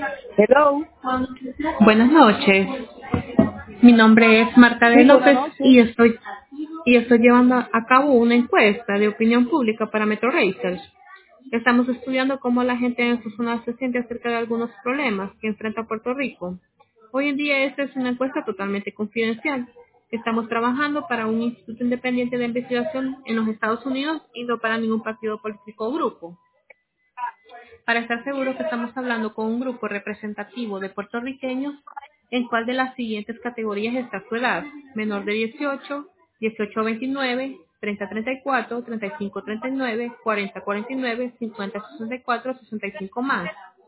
Hello. Buenas noches. Mi nombre es Marta de Sí, buenas López noches. y estoy llevando a cabo una encuesta de opinión pública para Metro Research. Estamos estudiando cómo la gente en su zona se siente acerca de algunos problemas que enfrenta Puerto Rico. Hoy en día esta es una encuesta totalmente confidencial. Estamos trabajando para un instituto independiente de investigación en los Estados Unidos y no para ningún partido político o grupo. Para estar seguros que estamos hablando con un grupo representativo de puertorriqueños, ¿en cuál de las siguientes categorías está su edad? Menor de 18, 18 a 29, 30 a 34, 35 a 39, 40 a 49, 50 a 64, 65 más.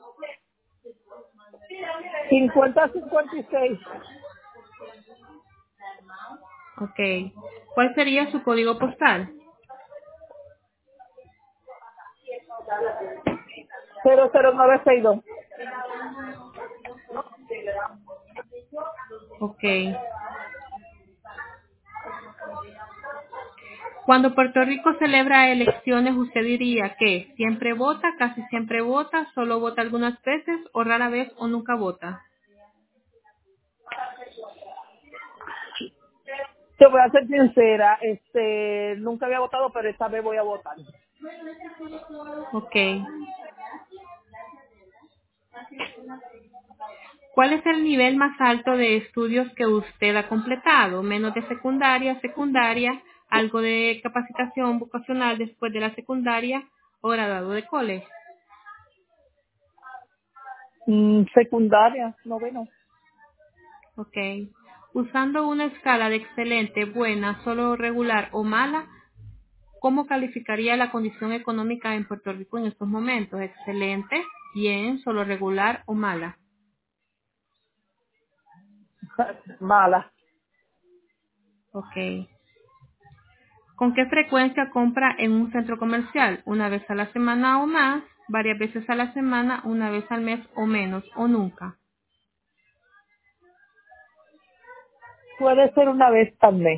5056. Ok. ¿Cuál sería su código postal? 00962. Ok. Cuando Puerto Rico celebra elecciones, ¿usted diría que siempre vota, casi siempre vota, solo vota algunas veces o rara vez o nunca vota? Te voy a ser sincera, nunca había votado, pero esta vez voy a votar. Ok. ¿Cuál es el nivel más alto de estudios que usted ha completado? Menos de secundaria, secundaria, algo de capacitación vocacional después de la secundaria o graduado de college. Secundaria, noveno. Ok. Usando una escala de excelente, buena, solo regular o mala, ¿cómo calificaría la condición económica en Puerto Rico en estos momentos? Excelente, bien, solo regular o mala. Mala. Ok. ¿Con qué frecuencia compra en un centro comercial? ¿Una vez a la semana o más? ¿Varias veces a la semana? ¿Una vez al mes o menos? ¿O nunca? Puede ser una vez también.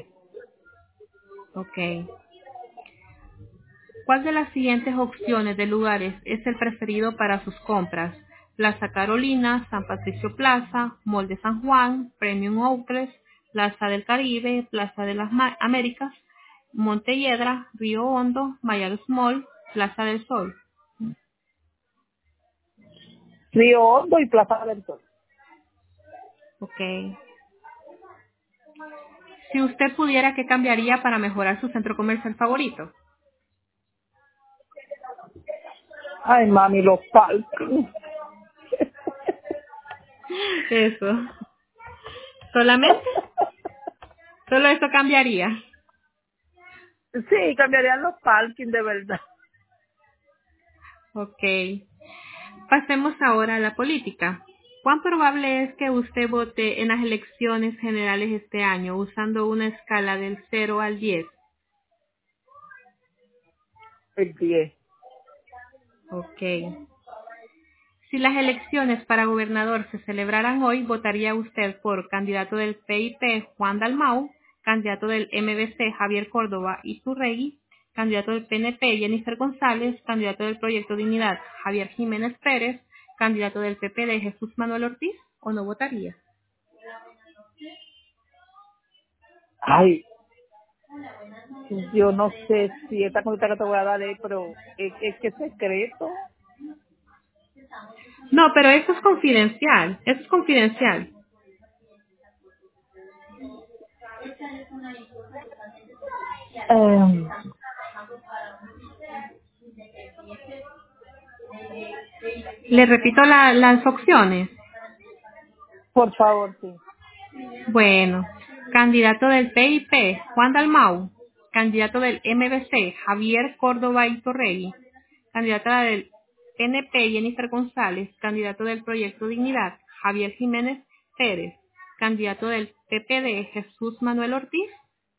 Ok. ¿Cuál de las siguientes opciones de lugares es el preferido para sus compras? Plaza Carolina, San Patricio Plaza, Mall de San Juan, Premium Outlets, Plaza del Caribe, Plaza de las Américas, Montelledra, Río Hondo, Mayagüez Mall, Plaza del Sol. Río Hondo y Plaza del Sol. Ok. Si usted pudiera, ¿qué cambiaría para mejorar su centro comercial favorito? Ay, mami, los parques. Eso. ¿Solamente? Solo eso cambiaría. Sí, cambiarían los parking de verdad. Ok. Pasemos ahora a la política. ¿Cuán probable es que usted vote en las elecciones generales este año usando una escala del 0 al 10? El 10. Ok. Si las elecciones para gobernador se celebraran hoy, ¿votaría usted por candidato del PIP Juan Dalmau, candidato del MBC Javier Córdoba Iturregui, candidato del PNP Jennifer González, candidato del Proyecto Dignidad Javier Jiménez Pérez, candidato del PPD Jesús Manuel Ortiz, o no votaría? Ay, yo no sé si esta cosita que te voy a dar es, pero es que es secreto. No, pero eso es confidencial, eso es confidencial. Eh, Le repito las opciones. por favor, sí. Bueno, candidato del PIP, Juan Dalmau, candidato del MBC, Javier Córdoba Iturregui, candidata del PNP, Jennifer González, candidato del Proyecto Dignidad, Javier Jiménez Pérez, candidato del PPD, Jesús Manuel Ortiz.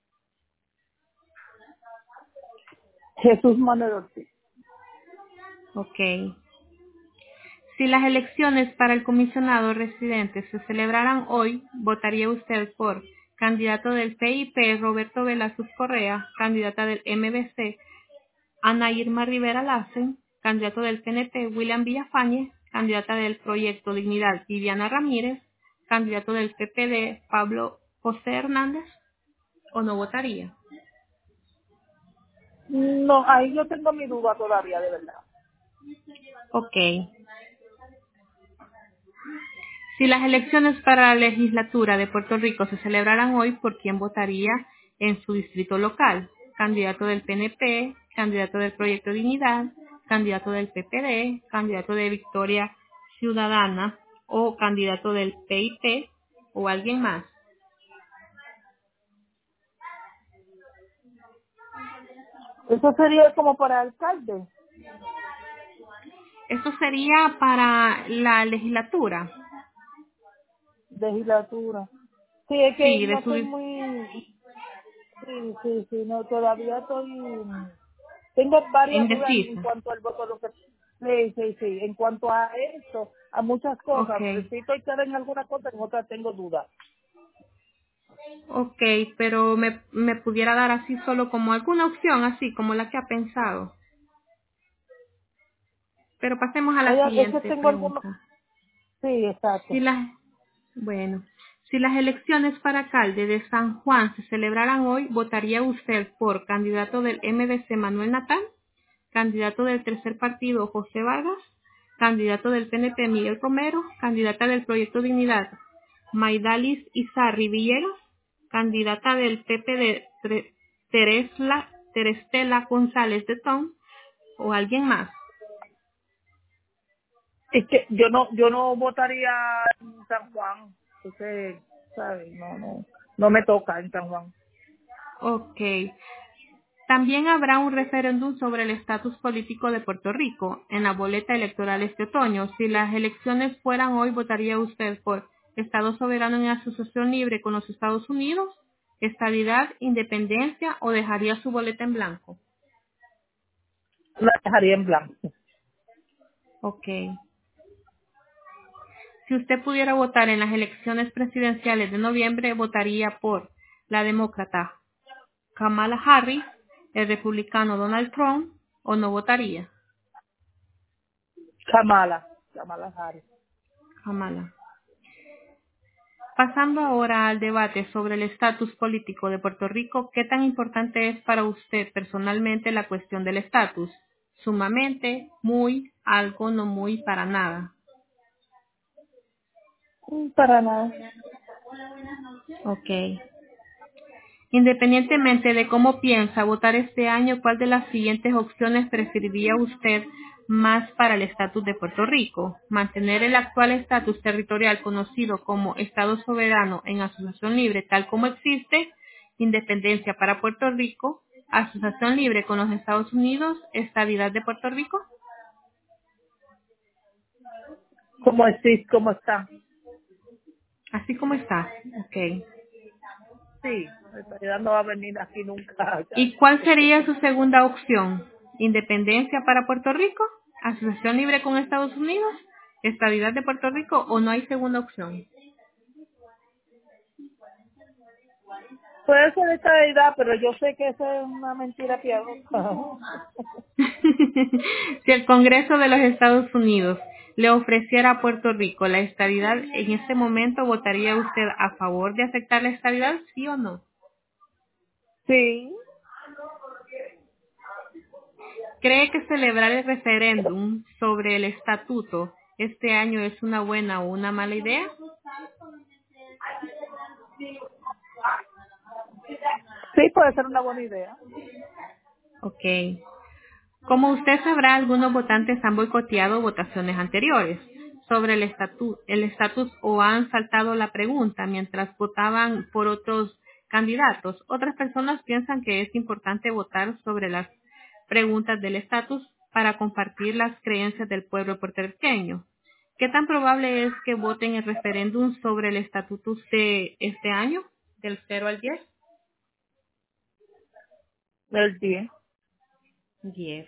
Jesús Manuel Ortiz. Ok. Si las elecciones para el comisionado residente se celebraran hoy, ¿votaría usted por candidato del PIP Roberto Velázquez Correa, candidata del MBC Ana Irma Rivera Lassen, candidato del PNP William Villafañe, candidata del Proyecto Dignidad, Viviana Ramírez, candidato del PPD, Pablo José Hernández, o no votaría. No, ahí yo tengo mi duda todavía, de verdad. Ok. Si las elecciones para la legislatura de Puerto Rico se celebraran hoy, ¿por quién votaría en su distrito local? Candidato del PNP, candidato del Proyecto Dignidad, candidato del PPD, candidato de Victoria Ciudadana o candidato del PIP o alguien más. Eso sería como para alcalde, Esto sería para la legislatura. legislatura. Sí, es que Sí, no de estoy su muy... Sí, no, todavía estoy... Tengo varias dudas en indecisa. cuanto al voto. Sí. En cuanto a eso, a muchas Ok. cosas. Sí estoy clara en alguna cosa, en otras tengo dudas. Ok, pero me pudiera dar así solo como alguna opción, así como la que ha pensado. Pero pasemos a la Oye, es que siguiente tengo algunos... pregunta. Sí, Si exacto. las, bueno, si las elecciones para alcalde de San Juan se celebraran hoy, ¿votaría usted por candidato del MDC Manuel Natal, candidato del tercer partido José Vargas, candidato del PNP Miguel Romero, candidata del Proyecto Dignidad Maidalis Izarri Villegas, candidata del PP de Terestela González de Tom o alguien más? Es que yo no votaría en San Juan. Entonces, ¿sabes? No me toca en San Juan. Ok. También habrá un referéndum sobre el estatus político de Puerto Rico en la boleta electoral este otoño. Si las elecciones fueran hoy, ¿votaría usted por Estado soberano en asociación libre con los Estados Unidos, estadidad, independencia o dejaría su boleta en blanco? La dejaría en blanco. Ok. Si usted pudiera votar en las elecciones presidenciales de noviembre, ¿votaría por la demócrata Kamala Harris, el republicano Donald Trump o no votaría? Kamala Harris. Kamala. Pasando ahora al debate sobre el estatus político de Puerto Rico, ¿qué tan importante es para usted personalmente la cuestión del estatus? Sumamente, muy, algo, no muy, para nada. Para nada. Ok. Independientemente de cómo piensa votar este año, ¿cuál de las siguientes opciones preferiría usted más para el estatus de Puerto Rico? Mantener el actual estatus territorial conocido como Estado soberano en asociación libre tal como existe, independencia para Puerto Rico, asociación libre con los Estados Unidos, estabilidad de Puerto Rico, ¿Cómo está? así como está. Ok. Sí, la estabilidad no va a venir aquí nunca. ¿Y cuál sería su segunda opción? ¿Independencia para Puerto Rico? ¿Asociación libre con Estados Unidos? ¿Estabilidad de Puerto Rico o no hay segunda opción? Puede ser estabilidad, pero yo sé que eso es una mentira piadosa. Si el Congreso de los Estados Unidos le ofreciera a Puerto Rico la estabilidad, en este momento votaría usted a favor de aceptar la estabilidad, sí o no? Sí, ¿Cree que celebrar el referéndum sobre el estatuto este año es una buena o una mala idea? sí puede ser una buena idea. Ok. Como usted sabrá, algunos votantes han boicoteado votaciones anteriores sobre el estatus o han saltado la pregunta mientras votaban por otros candidatos. Otras personas piensan que es importante votar sobre las preguntas del estatus para compartir las creencias del pueblo puertorriqueño. ¿Qué tan probable es que voten el referéndum sobre el estatuto de este año, del 0 al 10? El 10. 10.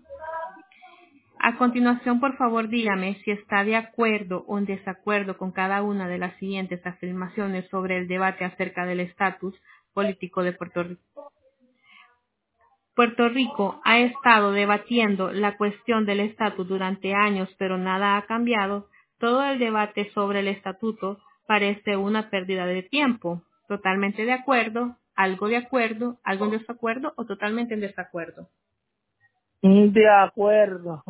A continuación, por favor, dígame si está de acuerdo o en desacuerdo con cada una de las siguientes afirmaciones sobre el debate acerca del estatus político de Puerto Rico. Puerto Rico ha estado debatiendo la cuestión del estatus durante años, pero nada ha cambiado. Todo el debate sobre el estatuto parece una pérdida de tiempo. Totalmente de acuerdo, algo en desacuerdo o totalmente en desacuerdo. De acuerdo.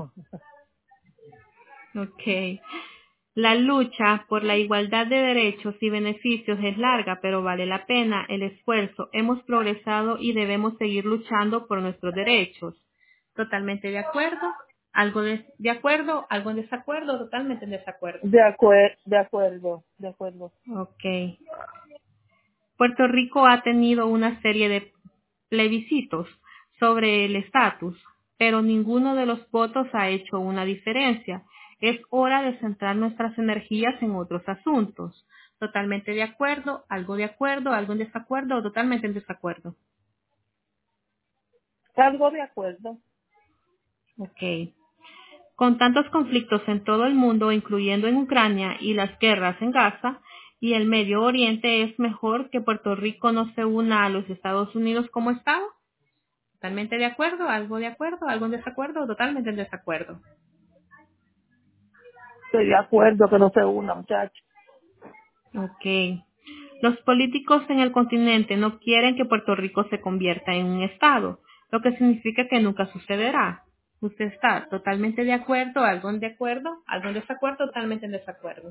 Ok. La lucha por la igualdad de derechos y beneficios es larga, pero vale la pena el esfuerzo. Hemos progresado y debemos seguir luchando por nuestros derechos. Totalmente de acuerdo, de acuerdo, algo en desacuerdo, totalmente en desacuerdo. De acuerdo, de acuerdo. Ok. Puerto Rico ha tenido una serie de plebiscitos sobre el estatus, pero ninguno de los votos ha hecho una diferencia. Es hora de centrar nuestras energías en otros asuntos. Totalmente de acuerdo, algo en desacuerdo o totalmente en desacuerdo. Algo de acuerdo. Ok. Con tantos conflictos en todo el mundo, incluyendo en Ucrania y las guerras en Gaza y el Medio Oriente, ¿es mejor que Puerto Rico no se una a los Estados Unidos como Estado? Totalmente de acuerdo, algo en desacuerdo o totalmente en desacuerdo. Estoy de acuerdo que no se una, muchacho. Ok. Los políticos en el continente no quieren que Puerto Rico se convierta en un estado, lo que significa que nunca sucederá. Usted está totalmente de acuerdo, algo en desacuerdo, totalmente en desacuerdo.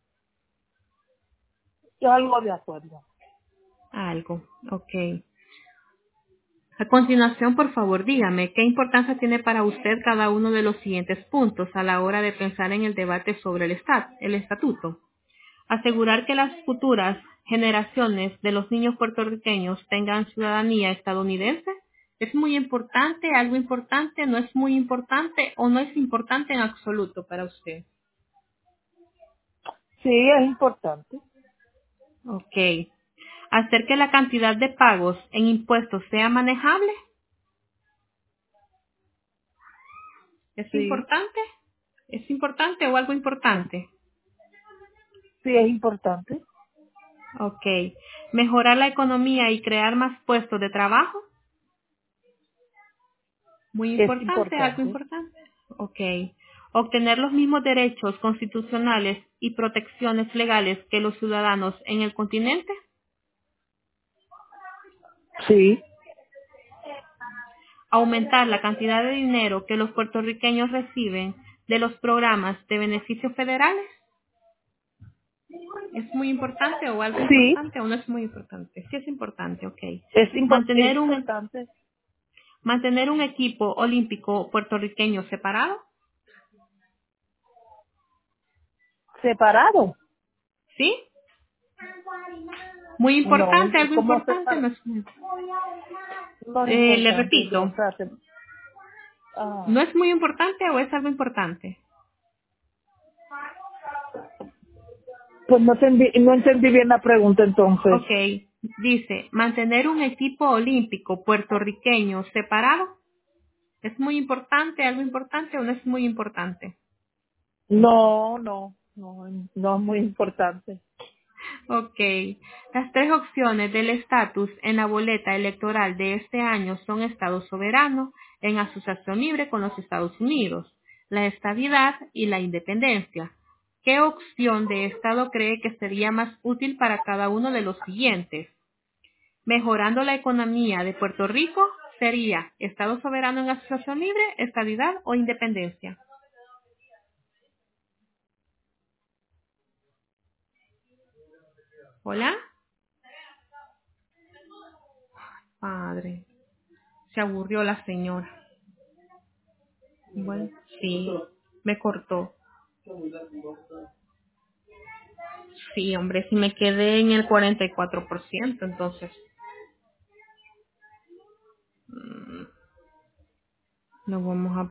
Yo algo de acuerdo. Algo, ok. A continuación, por favor, dígame, ¿qué importancia tiene para usted cada uno de los siguientes puntos a la hora de pensar en el debate sobre el estatuto? Asegurar que las futuras generaciones de los niños puertorriqueños tengan ciudadanía estadounidense. ¿Es muy importante, algo importante, no es muy importante o no es importante en absoluto para usted? Sí, es importante. Ok. Hacer que la cantidad de pagos en impuestos sea manejable. ¿Es Sí, importante? ¿Es importante o algo importante? sí, es importante. Ok. Mejorar la economía y crear más puestos de trabajo. Muy Es importante, algo importante. importante. Ok. Obtener los mismos derechos constitucionales y protecciones legales que los ciudadanos en el continente. Sí, Aumentar la cantidad de dinero que los puertorriqueños reciben de los programas de beneficios federales. ¿Es muy importante o algo sí, importante o no es muy importante? Sí es importante, ok. es Mantener un, importante. mantener un equipo olímpico puertorriqueño separado. ¿Separado? ¿Sí? Muy No, importante, algo ¿cómo importante, no separado? es muy. No es Le importante. O repito, sea, ¿no es muy importante o es algo importante? pues no entendí bien la pregunta entonces. Ok, dice, mantener un equipo olímpico puertorriqueño separado. ¿Es muy importante, algo importante o no es muy importante? No es muy importante. Ok, las tres opciones del estatus en la boleta electoral de este año son Estado soberano en asociación libre con los Estados Unidos, la estabilidad y la independencia. ¿Qué opción de Estado cree que sería más útil para cada uno de los siguientes? Mejorando la economía de Puerto Rico sería Estado soberano en asociación libre, estabilidad o independencia. Hola, padre, se aburrió la señora. Bueno, sí, me cortó. Sí, hombre, si me quedé en el 44%, entonces no vamos a